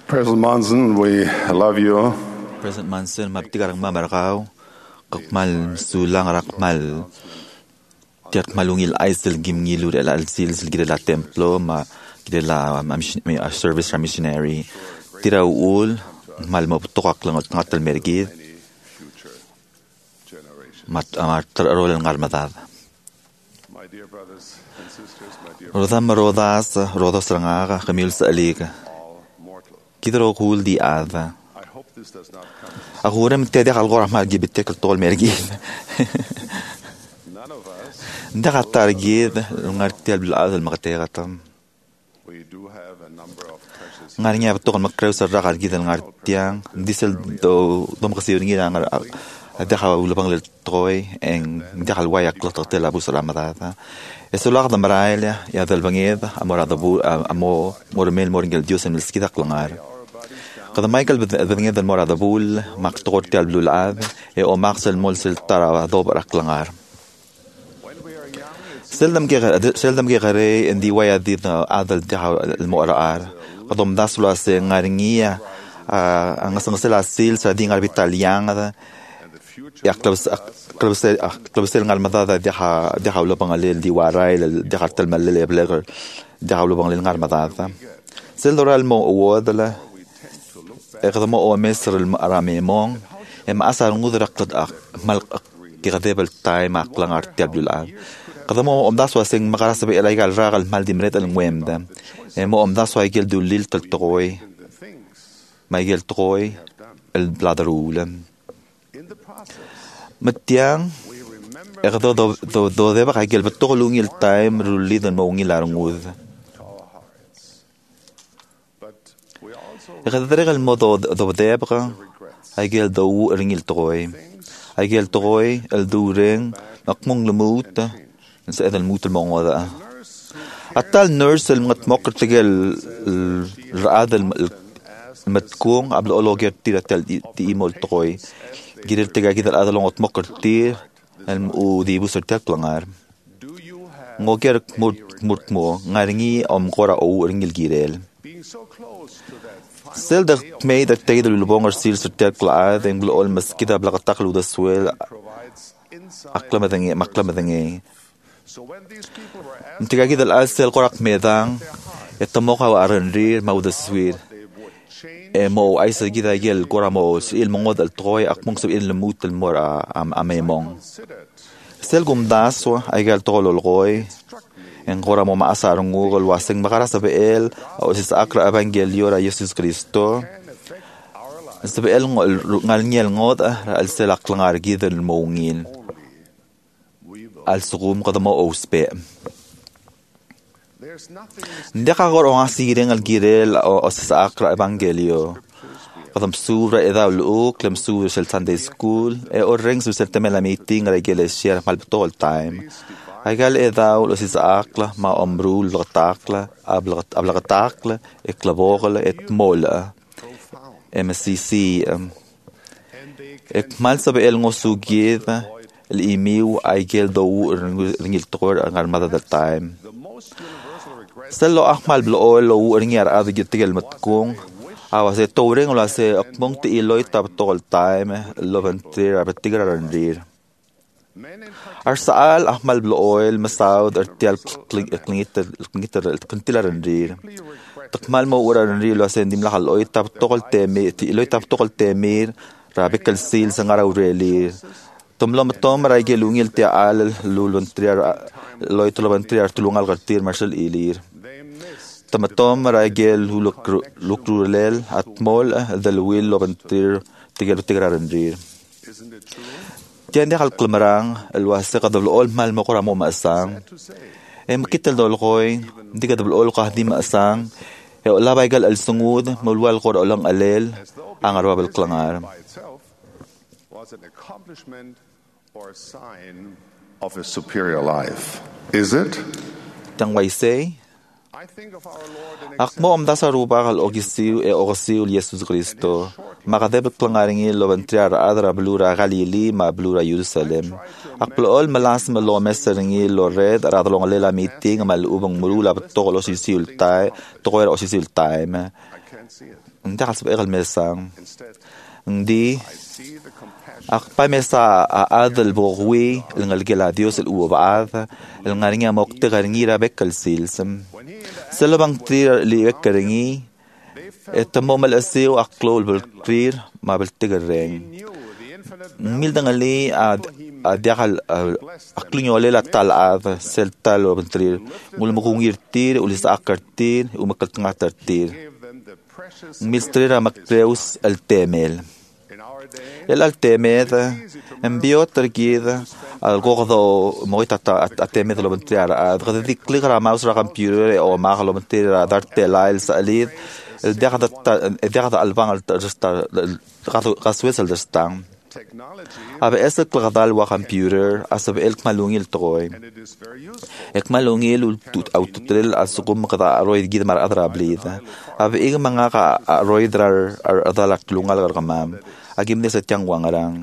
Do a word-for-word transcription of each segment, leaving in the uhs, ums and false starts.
President Monson, we love you. President Monson, mabtigarang mamarakaw, kakmal sulang rakmal, tiyak malungil aisel gimngilur el alsil silgire la templo, ma gire la service ra missionary, tira uul, mal mabtukak lang at ngatal mergid, mat amar tararol ang armadad. Rodam rodas, rodas rangaga, kamil sa aliga. Kidro kul di ada. Ako rin mtede kalgor amal gibitek tol mergid. Hindi ka targid ngartial bil adal makateratam. Ngar niya betul makrew sa rakar gid ngartiang disel do dom kasi ngi ngar ada ka ulabang le troy en hindi ka wayak lo totel abu salamadata. Eso lo da maraila ya del banged amor adabu amo mormel morgel dios en el skida klangar. قد مايكل بدنيا ذا المرة دبول مقطور تيال بلو العاب او مقصل مولسل ترى دوبر أقلنغار سلدم جي سلدم جي غري اندي ويا دي عادل تيها المؤرآر قدوم داسلو اسي غارنية انغسن غسل اسيل سادين غربي تاليان هذا يقلبس قلبس قلبس الغال مذا ديها ديها ولو بانغاليل دي واراي ديها تلملل يبلغ ديها ولو بانغاليل غار مذا سلدورا المو اوادله إقدام أو مصر المراميمون إما أصل نقدر قد مال كذاب التايم أقلان أرتياب الآن قدام أو أمداس واسين مقارس بإلى يقال راغل مال دمرت المهم ده إما أمداس ويجيل دوليل تلتقوي ما يجيل تقوي البلادرول متيان إقدام دو دو دو ده بقى يجيل بتقولون التايم رولي ذن مونgi لارنغوذ غدرغ الموضوع ضبطيبقى هيجيل دو رنجل تقوي هيجيل تقوي الدورين مقمون لموت نسأل الموت الموضوع حتى النيرس المتمقر تجيل الرعاد المتكون قبل أولوجير تيرا تل تيمول تقوي جير تجا كده الرعاد المتمقر تير ودي بوسر تكلنار موجير مر مرتمو غارني أم قرا أو رنجل جيرل سيل ده مي ده تيجي ده للبونغر سيل سرتير كلاعد إن بلو المس كده بلغة تقلو ده سويل أقلم ذنجي مقلم ذنجي انتجا كده الأسيل قرق ميدان يتموقع وأرنرير مو ده سويل مو أيسا كده يجي القرى مو سيل مونغود التروي أقمون سبيل الموت المورا أم أميمون سيل قم داسو أيجي الترولو الغوي en gora mo maasar ngugol waseng makara sa beel o sa akra evangelio ra Jesus Cristo sa beel ngal ngel ngod al selak langar gidel mongil al sugum kada mo ospe ndeka gor o asireng al girel o sa akra evangelio kadam sura eda lu klem sura sel Sunday school e o reng su sertemela meeting ra iglesia mal all time هيقال إذا ولسيس أكله ما أمرول لغتاكله أبلغ أبلغتاكله إكلابوغله إتموله إم سي سي إكمال سبب النصوصية الإيميل أيقال دو رنجل تقول عن مدى التايم سلو أحمل بالأول لو رنجر هذا جتيل متكون أو سي تورين ولا سي أقمن تيلوي تبتول تايم لو بنتير بتيجر رندير أرسال أحمل بالأويل مساود أرتيال كلينيتر كلينيتر كنتيلا رندير تكمل مو ورا رندير لو سندي ملخ الأويل تبتقل تيمير تيلوي تبتقل تيمير رابك السيل سنغرا وريلي تملو متوم رايجي لونيل تيال لولون تريار لوي تلوبن تريار تلونغال غرتير مارشل إيلير تمتوم رايجي لولوك لوكروليل أتمول ذلويل لوبن تريار تيجر تيجر رندير جاني خلق المران الواسقة دول أول مال مقرأ مو مأسان إم كتل دول قوي ديك دول أول قهدي مأسان يقول لا بيقال السنود مولوال القرآن أولان قليل عن أرباب القلنار Of a superior life. Is it? تنوي سي أقمو أم داسا روباغ الأوغسيو إي أوغسيو ليسوس غريستو makadebel klangaringi lo bantriar adra blura Galili ma blura Jerusalem. Akplol malas malo meseringi lo red radlo ngalela meeting mal ubang murula to lo sisiltai to ko sisiltai ma. Hindi kas ba egal mesang. Hindi akpa mesa adal bogwi ngalgela Dios el ubaad el ngaringa mokte ngaringi rabekal silsam. Selabang tri li wekaringi التمام الأسيو أقلول بالكرير ما بالتجرين ميل دعالي أد أديال أقلني ولا لا تال أذ سل تال وبنترير مول مغونير تير وليس أكر تير ومكتن عتر تير ميل تريرا مكتوس التامل الالتامل امبيوت تركيد الغوغدو مويتا التامل لو بنترير أذ ذي كليغرا ماوس را كمبيوتر أو ما لو بنترير دار تلايل سأليد الدعاء الدعاء البان القسوة الدستان أبى أسد الغدال وكمبيوتر أسب إلك مالوني التقوي إلك مالوني للتوت أو تطلل أسقوم قضاء رويد جد مر أدرى بليذا أبى إيج معناها رويد رار أدلك لونغ على الغمام أجيب ناس تيان وانغران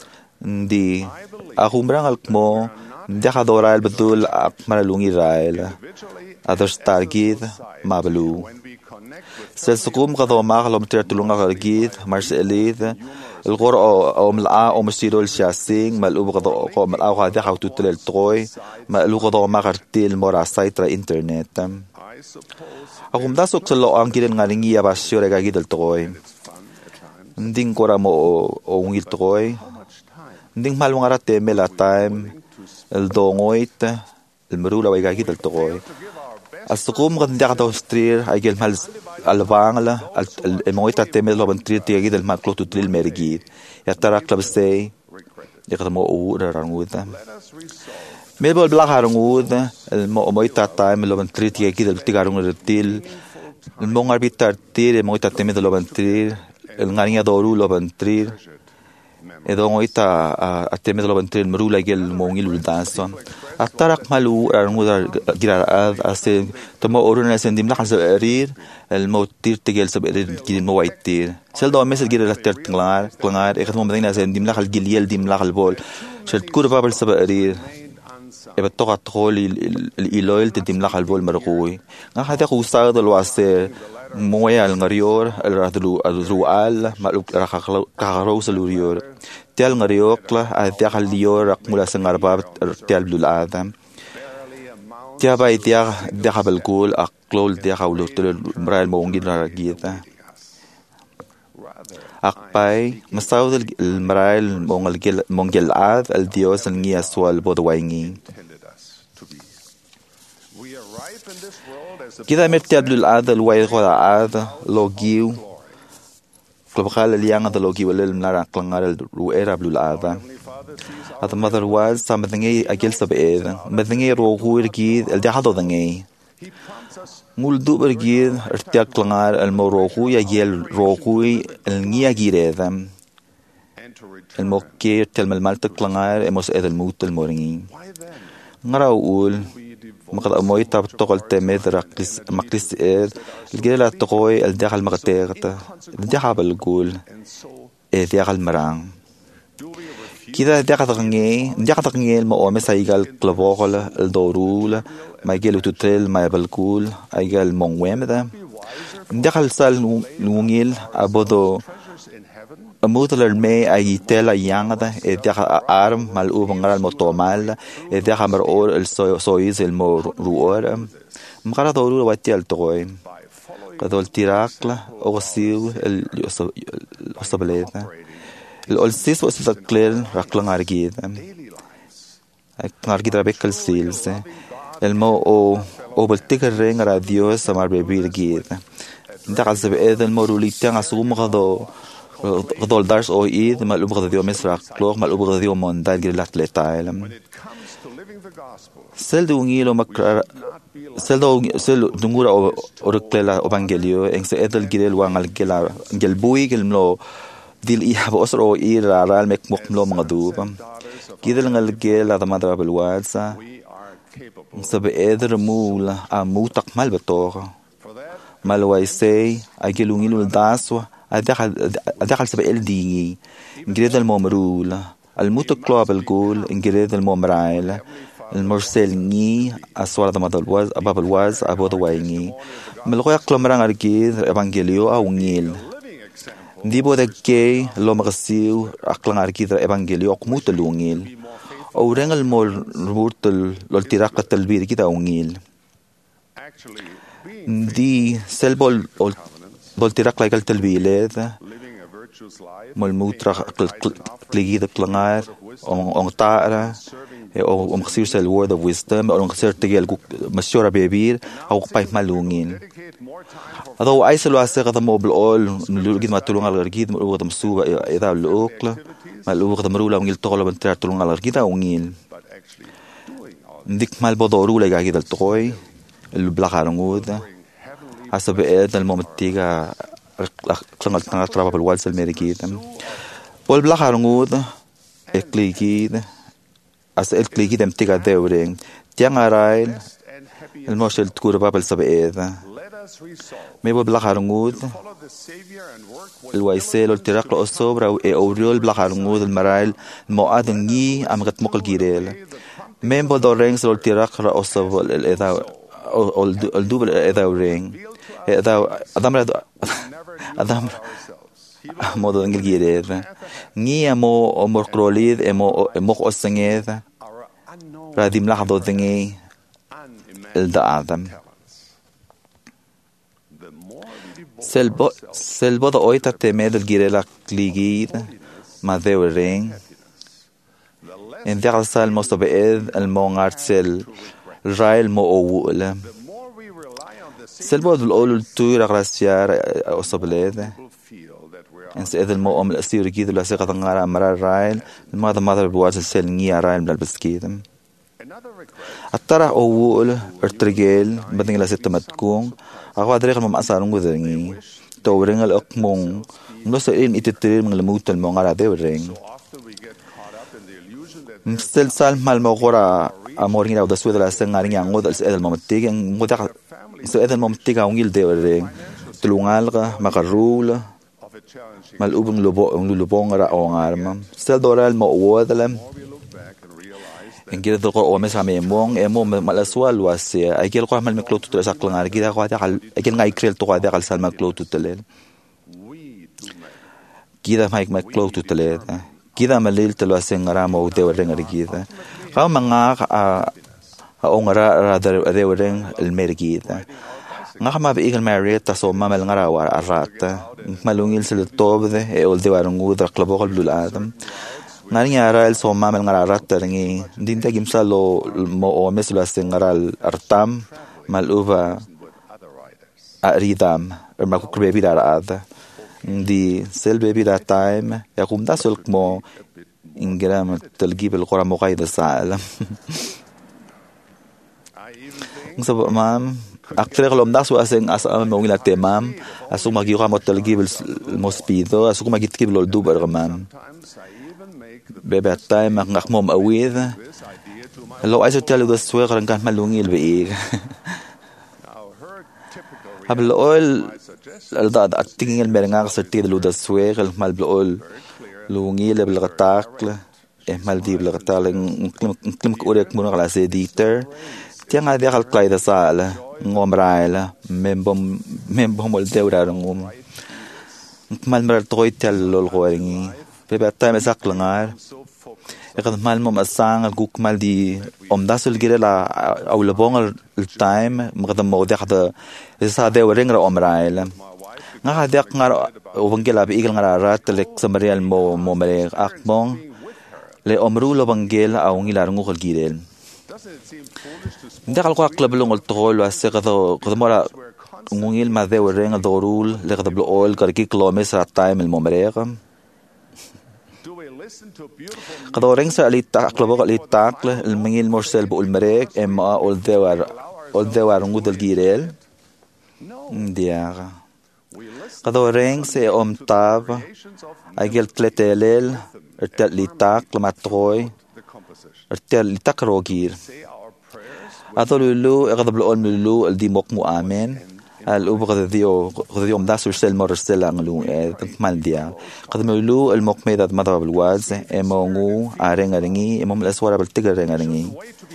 دي أخومران الكمو دعاء دورال بدول مالوني رايل أدرستار جد ما بلو سلسقوم قضوا معه لو مترتلونغ غرقيد مرسليد الغور أو ملعا أو مسيرو الشاسين ملؤ قضوا أو ملعا غادي حاو تطلع التقوي ملؤ قضوا معه غرتيل مورا سايت را إنترنت أقوم دا سوك سلو أنجيل نغاريني يا باشيو رغا جيد التقوي ندين كورا مو أو نغيل التقوي ندين مالو نغارا تيميلا تايم الدونغويت المرولا ويغا جيد التقوي السقوم قد ندعو سترير أجل مال البانغلا المويتا تيميل لو بنترير تيجي دل مال كلوتو تريل مرجيد يترى كلب سي يقدموا أو رانغودا ميبل بلا رانغودا المويتا تايم لو بنترير تيجي دل تيجارون التيل المونغ بيتار تير المويتا تيميل لو بنترير الغانيا دورو لو بنترير إذا مويتا التيميل لو بنترير مرولا جل مونغيل ولدانسون أترك مالو رانغودا جرار أسي تما أورنا سنديم لحن سبعير الموت تير تجيل سبعير جيل موعد تير سل دوا مثل جيل لتر تنغار تنغار إخد مبدئنا سنديم لحن جيل ديم لحن البول شرط كور بابل سبعير إبى تقع تقول الإيلويل تديم لحن البول مرقوي هذا هو صاد الواسطة مويا الغريور الرادلو الروال مالوك كهروس الوريور تيال غريوكلا أتيا اليور رقمولا سنغرباب تيال بلول آدم تيا باي تيا ديها بالقول أقلول ديها ولوتل مرايل مونجين راجيتا أقباي مستعود المرايل مونجل مونجل آد الديوس النيا سوال بودويني كذا مرتيا بلول آد الواي غولا آد لوجيو كلبخال اليانغ the logi walil mlara klangar ruera blul ada at the mother was something agil sabed madngi ro guir gid el dahado dangi mul duber gid ertiak klangar el morogu ya gel rogui el ngia giredam el mokke tel mal mal klangar emos ed el mut el moringi ngara ul مقد أمويتا بتقول تمد رقص مقص إيد الجيلة تقوي الدخل مقتيغتا الدخل بالقول الدخل مران كذا الدخل تغني الدخل تغني المقومة سيجال قلبوغل الدورول ما يجيلو تتريل ما يبالقول أيجال مونويم ذا الدخل سال نونيل أبودو أمودل الماء أي تلا يانغدا إديها أرم مالو بنغرا المطومال إديها مرور السويز المروور مغرا دورو واتيال تغوي قدول تيراكلا أغسيو الأصبليدا الألسيس وأسفكلير رقلا عرقيدا عرقيدا بكل سيلز المو أو أو بلتكر رين راديو سمار بيبير جيدا دقل سبئيدا المورولي تيان أسوم غضو غدول دارس أو إيد ما الأبغى ذيو مصر كلوغ ما الأبغى ذيو موندال جل لات لتايلم سل دونيلو مكر سل دو سل دمورا أو أوركلا أوبانجيليو إن سأدل جل وانغال جل جل بوي جل ملو ديل إيه بأسر أو إيه رال مك مكملو مغدوب جل نغال جل هذا ما درب الوادسا سبأدر مول أمو تقمل بتوه مالوايسي أجلونيلو الداسوا أدخل سبع الدي إنجريد المومرول الموتوكلوب الجول إنجريد المومرايل المرسل ني أسوار دماد الواز أباب الواز أبو دوايني ملغوية قلمران أرجيد إبانجيليو أو نيل ديبو دكي لو مغسيو أقلان أرجيد إبانجيليو أقموت اللونيل أو رين المور رمورتل للتراقة التلبير كده أو نيل دي سلبول للتراقة لقل تلبيلات ملموت رح قلقيد قلنار أو طائرة أو مخسير سال word of wisdom أو مخسير تجيل مشورة بيبير أو قبايف مالونين هذا هو أي سلوى سيغة مو بالأول نلوغيد ما تلوغ على الرقيد ملوغ دمسوبة إذا الأوقل ملوغ دمرولا ونجيل تغلى بنتر تلوغ على الرقيد أو نجيل نديك مال بضورولا يجاقيد التقوي اللي بلاغ عرنغود حسب إيد المومتيغا قلنغل تنغل ترابا بالوالس الميريكيد والبلاغ عرنغود إقليكيد أسأل كليكيد امتيغا دورين تيان عرايل الموشل تكور بابل سبعيد ميبو بلاغ عرنغود الويسيل والتراق الأصوبر أو أوريول بلاغ عرنغود المرايل الموعد ني أمغت مقل جيريل ميبو دورين سلو التراق الأصوبر الإذا الدوب الإذا ورين إذا أدام أدام modo ingilgireth ni amo morkrolid emo mok osengeth radim lahdo dingi el da adam selbo selbo da oita temed el girela kligid ma dewring en der sal mosto beed el mongartsel rail mo owula selbo dul ol tuira graciar osobled إن سيد المؤمن الأسير كيد ولا سيقة غارة مرار رايل الماذا ماذا بواز السلنية رايل من البسكيد الطرح أول ارترجيل بدن إلى ستة متكون أخوة دريق المأسارون وذرني تورين الأقمون نوسئين إتترير من الموت المغارة دورين مستل سال مال مغورة أمورين أو دسويد الأسن غارين يعنود السيد الممتيك سيد الممتيك أونيل دورين تلونغالغ مغرول malubung lubo ang lulubong ra o ngarma sel doral mo wodalem ingir do ko o mes ame mong emo malaswal wasi ay gel ko mal miklo tutul sa klangar gida ko ata kal ay ngai krel to ko ata kal sal maklo tutul gida mai maklo tutul gida malil telo sengara mo de rengar gida ka manga a ongara ra de reng el mergida nga ma be igel marieta so mamal ngara war arata malungil sel tobde e ol de warungu da klabogol blul adam ngani ara el so mamal ngara arata ngi dinta gimsalo mo o meslo asengaral artam maluva aridam ma ku bebi da ada di sel bebi da time ya kum da sol mo ingram talgib el qura muqaida sa'alamngsab mam أكثر لهم ناس وأسين أسأل مويلة تمام أسوق ما جيوا متل جيب الموسبيدو أسوق ما جيت جيب للدوب أرغمام ببعد تايم نخمم أويذ لو عايز تلو ده سويق رنكان ملوني البئير قبل أول الضاد أتيجي المرناق سرتي لو ده سويق المال بقول لوني اللي بالغطاق مال دي بالغطاق نكلم نكلم كوريك منو على سيديتر تيان هذا خلق كلايدا سال ngom raila membom membom ol deura ngom mal mar toy tel lol goringi pe ba time sak langar ekad mal mom asang guk mal di om dasul girela aw lebong el time magda mo de khada sa de ringra om raila nga hada ngar obangela bi igel ngara rat lek samarial mo mo mere akbong le omru lo bangela aw ngilar ngol girel ndakal ko aklab long tol wa se qado qadmara ngungil ma de ring dorul le qad blo ol karki kilometer time el momrega qado ring sa ali ta aklab ali taqle el mingil morsel bu el merek emma ol de war ol de war ngudel girel ndiaga qado ring se om tab agel tletelel ertel li taqle matroy ertel li takrogir أطلو اللو أغضب الأول من اللو الدي موق مؤمن al ubo qad dio qad dio mdasu sel mor sel anglu e mal dia qad mulu al muqmida madhab al waz e mongu arenga ringi e mom al aswara bal tigar renga ringi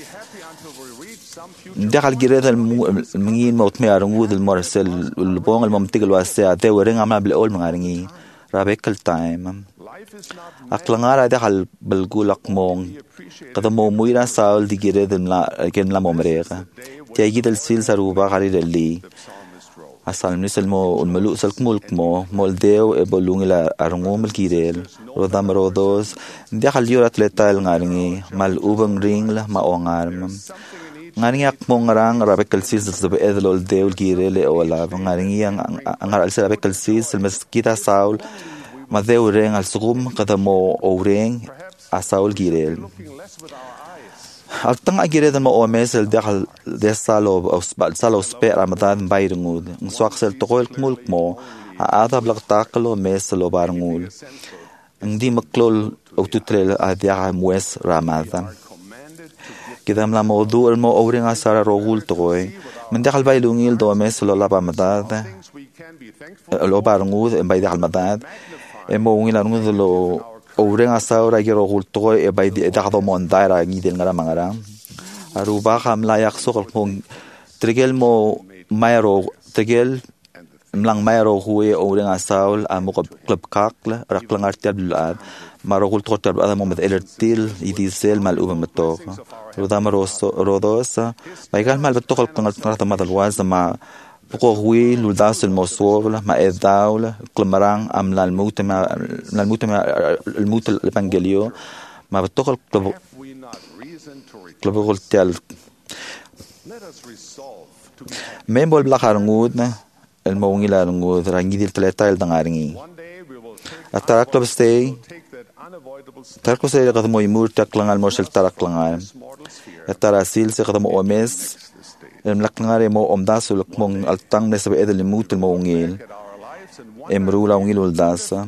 دخل جريد المنين موت مي أرنود المرسل البون الممتق الواسع ده ورين عمل بالأول من عرني رابك التايم أقلنا دخل بالقول أقمون قدم مويرا سال دي جريد الملا كن لا ممريقة تيجي السيل سروبا غريد اللي أصل نسل مو الملوك سلك ملك مو مولديو إبولون إلى أرنوم الكيريل رضام رودوس دخل يورا تلتا الغارني مال أوبن رينغ ما أونغارم ngani ak mong rang rabe kalsis sa edlol deul girele ola ngani ang angar al sa rabe kalsis mas kita saul ma deu reng al sugum kada mo oreng a saul girel al tang agire da mo omes el dakhal de salo os bal salo spe ramadan bayrngud swak sel tokol mulk mo a ada blag taklo mes lo barngul ndi maklol اوتوتريل اديا موس رمضان كده ملا موضوع المو اورين اسار رغول توي من دخل بايلونيل دو مس لو لابا مداد لو بارنود باي دخل مداد مو ويلا نود لو اورين اسار راي رغول توي باي دخل مون دايرا نيدل ngara mangara aruba kham la yak sokol khong trigel mo mayro trigel mlang mayro huye oureng asaul amo club kakla raklang artial blad marogul total ada moment elertil idisel mal uba meto rodam roso rodosa baigal mal beto kal kangal trata madal waz ma poko hui ludas el moswol ma edaul klmarang am lal mutma lal mutma el mut el evangelio ma beto kal club club goltial membol blakarngud el mongila ngud rangidil tleta el dangaringi atarak club stay tarak stay qad mo imur taklang al moshel tarak langal atarasil se qad mo omes el mlakngare mo omdasul mong altang nesbe edel mut el mongil emrula ungil uldasa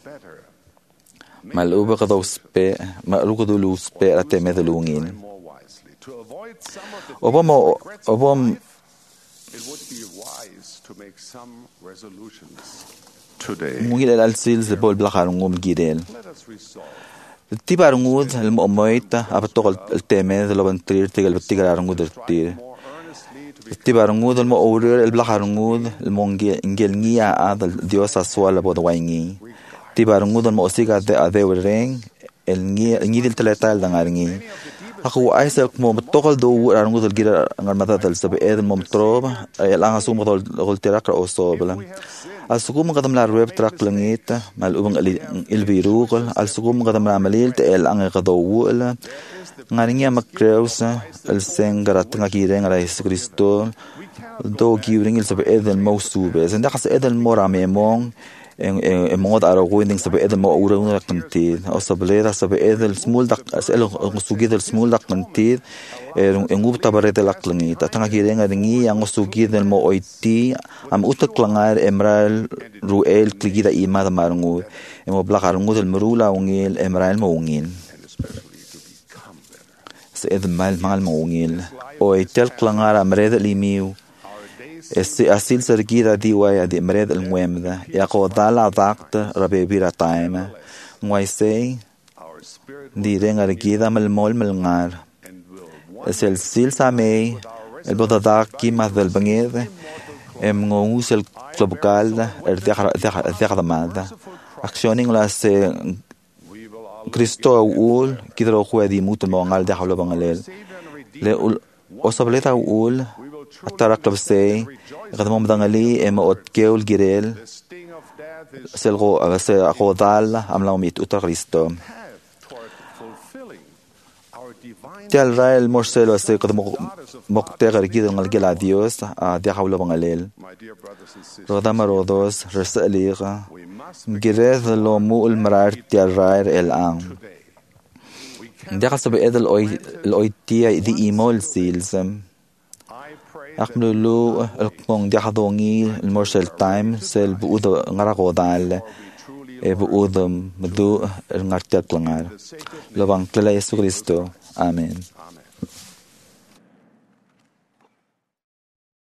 maluba qad uspe maluba duluspe atemedel ungil obomo obom It would be wise to make some resolutions today. مغيل الالسيل زبول بلاخارنغوم جيدل Let us resolve تيبارنغود المؤميت ابتوغل التيمين لو بنترير تيغل بتيغارنغود التير تيبارنغود المؤورير البلاخارنغود المونجي انجلنيا ادل ديوسا سوالا بودواينغي تيبارنغود المؤسيغا دي اديورين الني نيدل تلاتال دانغارنغي aku aisel mo tokol do arangud el gira ngal mata dal sabe ed mom trob el anga sum gol gol tirak o so bela al sugum qadam la rep trak langit mal ubang el virugol al sugum qadam la malil el anga qado wul ngania makreus el sengarat ngakire ngara Jesus Cristo do giring el sabe ed el mosube zenda khas ed el mora memong en en mod aragwinding sabe edel mo urung qantid o sablera sabe edel smul dak asel ngusugid el smul dak qantid en ub tabaret el aqlni tatanga kirenga ringi ang ngusugid el mo oiti am utaklangar emral ruel kligida imad marngu emo blagarngu el merula ungil emral mo ungil se edel mal mal mo ungil oitel klangar amred limiu Esse asil sergida diwaya di mred el muemda ya qodala daqt rabebira taima ngwaisei di rengar gida mal mol melngar es el sil samei el bodadak ki mas del banged em ngus el global er dekhar dekhar mada actioning la se Cristo ul kidro khwadi mut mongal de hawlo bangalel le osableta ul atarak labsay qadmom dangali ema otkeul girel selgo agase aqodal amlaw mit utar Cristo tel rael morselo se qadmo moktegar gido ngal gela Dios a de hawlo bangalel rodama rodos resaliga girez lo mu ul marar tel rael el am de qasabe edel oy el oytia di imol silsam أقبلوا القون دحضوني المرسل تايم سل بؤذ غرقودال بؤذ مدو الغرتيات لنغار لبان كلا يسوع كريستو آمين